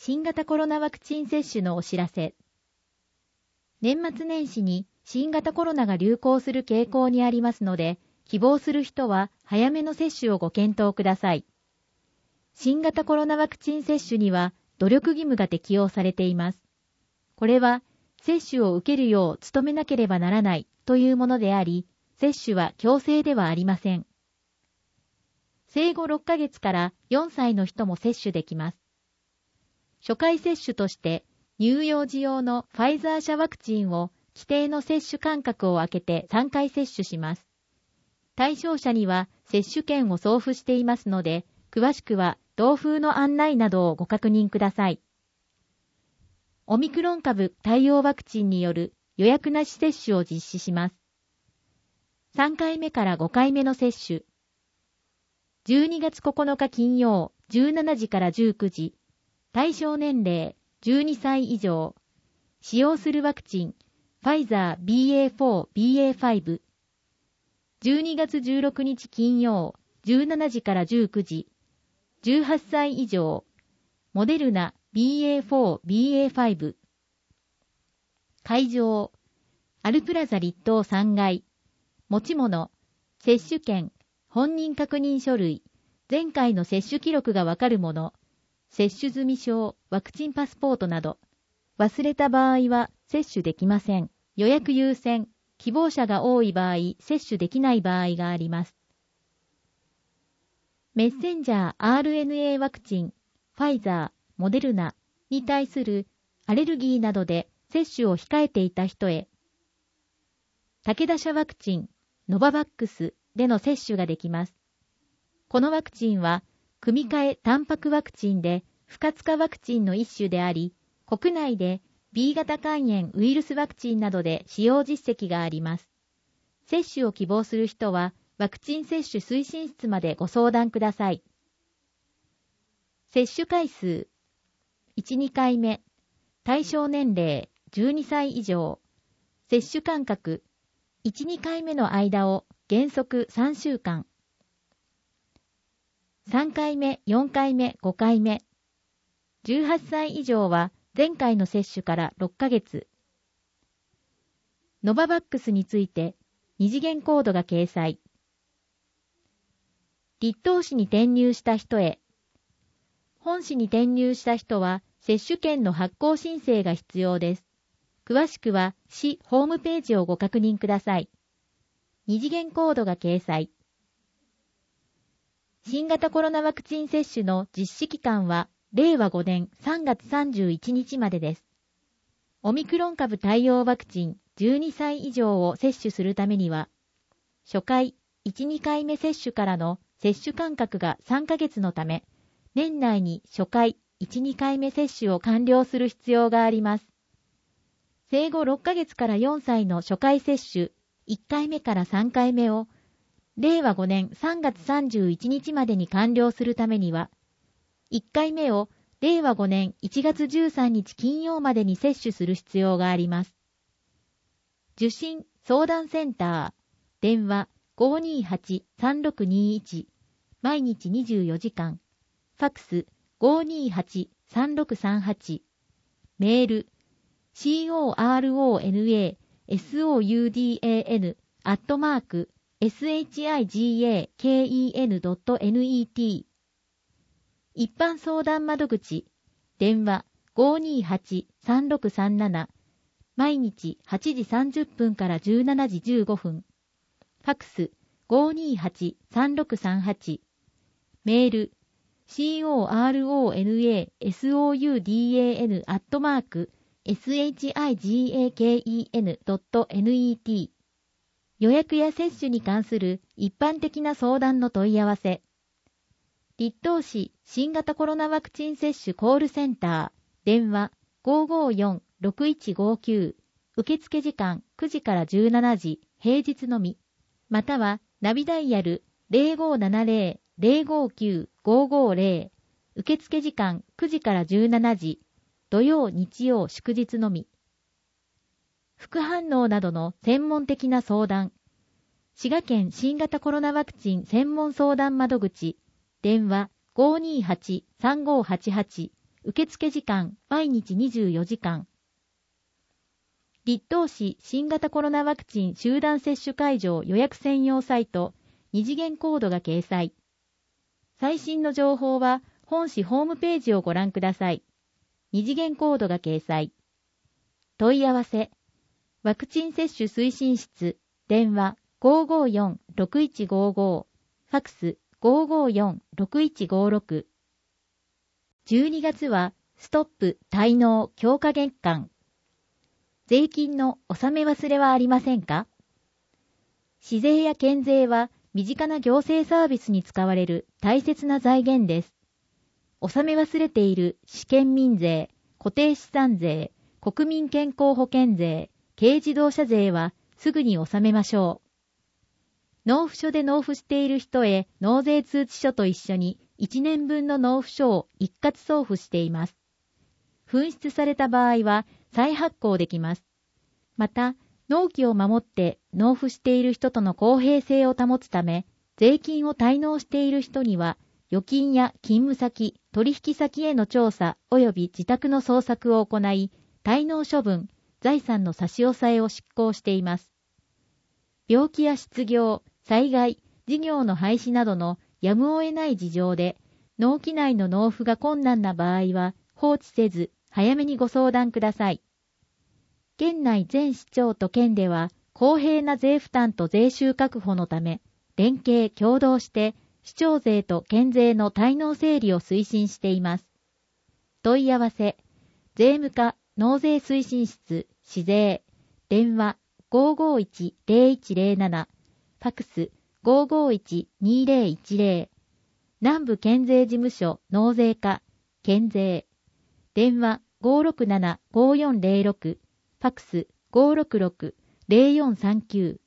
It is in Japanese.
新型コロナワクチン接種のお知らせ。年末年始に新型コロナが流行する傾向にありますので、希望する人は早めの接種をご検討ください。新型コロナワクチン接種には努力義務が適用されています。これは接種を受けるよう努めなければならないというものであり、接種は強制ではありません。生後6ヶ月から4歳の人も接種できます。初回接種として乳幼児用のファイザー社ワクチンを規定の接種間隔を空けて3回接種します。対象者には接種券を送付していますので、詳しくは同封の案内などをご確認ください。オミクロン株対応ワクチンによる予約なし接種を実施します。3回目から5回目の接種。12月9日金曜17時から19時。対象年齢12歳以上。使用するワクチン、ファイザー BA4、BA5。12月16日金曜17時から19時。18歳以上。モデルナ BA4、BA5。会場。アルプラザ立東3階。持ち物。接種券、本人確認書類、前回の接種記録がわかるもの。接種済証、ワクチンパスポートなど。忘れた場合は接種できません。予約優先、希望者が多い場合、接種できない場合があります。メッセンジャー RNA ワクチン、ファイザー、モデルナに対するアレルギーなどで接種を控えていた人へ。武田社ワクチン、ノババックスでの接種ができます。このワクチンは、組み換えタンパクワクチンで不活化ワクチンの一種であり、国内で B 型肝炎ウイルスワクチンなどで使用実績があります。接種を希望する人は、ワクチン接種推進室までご相談ください。接種回数。1、2回目。対象年齢12歳以上。接種間隔。1、2回目の間を原則3週間。3回目、4回目、5回目。18歳以上は前回の接種から6ヶ月。ノババックスについて二次元コードが掲載。立東市に転入した人へ。本市に転入した人は接種券の発行申請が必要です。詳しくは市ホームページをご確認ください。二次元コードが掲載。新型コロナワクチン接種の実施期間は令和5年3月31日までです。オミクロン株対応ワクチン12歳以上を接種するためには、初回1、2回目接種からの接種間隔が3ヶ月のため、年内に初回1、2回目接種を完了する必要があります。生後6ヶ月から4歳の初回接種1回目から3回目を令和5年3月31日までに完了するためには、1回目を令和5年1月13日金曜までに接種する必要があります。受診・相談センター、電話 528-3621、毎日24時間、ファックス 528-3638、メール、corona@shigaken.net、一般相談窓口、電話 528-3637、毎日8時30分から17時15分、ファックス 528-3638、メール、corona@shigaken.net、予約や接種に関する一般的な相談の問い合わせ。立東市新型コロナワクチン接種コールセンター、電話 554-6159、受付時間9時から17時、平日のみ。またはナビダイヤル 0570-059-550、受付時間9時から17時、土曜日曜祝日のみ。副反応などの専門的な相談。滋賀県新型コロナワクチン専門相談窓口、電話 528-3588、 受付時間毎日24時間。立東市新型コロナワクチン集団接種会場予約専用サイト、二次元コードが掲載。最新の情報は本市ホームページをご覧ください。二次元コードが掲載。問い合わせ。ワクチン接種推進室、電話 554-6155、ファクス 554-6156。12月はストップ滞納強化月間。税金の納め忘れはありませんか？市税や県税は身近な行政サービスに使われる大切な財源です。納め忘れている市県民税、固定資産税、国民健康保険税、軽自動車税はすぐに納めましょう。納付書で納付している人へ納税通知書と一緒に1年分の納付書を一括送付しています。紛失された場合は再発行できます。また、納期を守って納付している人との公平性を保つため、税金を滞納している人には、預金や勤務先、取引先への調査及び自宅の捜索を行い、滞納処分、財産の差し押さえを執行しています。病気や失業、災害、事業の廃止などのやむを得ない事情で、納期内の納付が困難な場合は放置せず、早めにご相談ください。県内全市町と県では、公平な税負担と税収確保のため、連携協働して、市町税と県税の滞納整理を推進しています。問い合わせ、税務課納税推進室、市税、電話 551-0107、ファクス 551-2010、南部県税事務所納税課、県税、電話 567-5406、ファクス 566-0439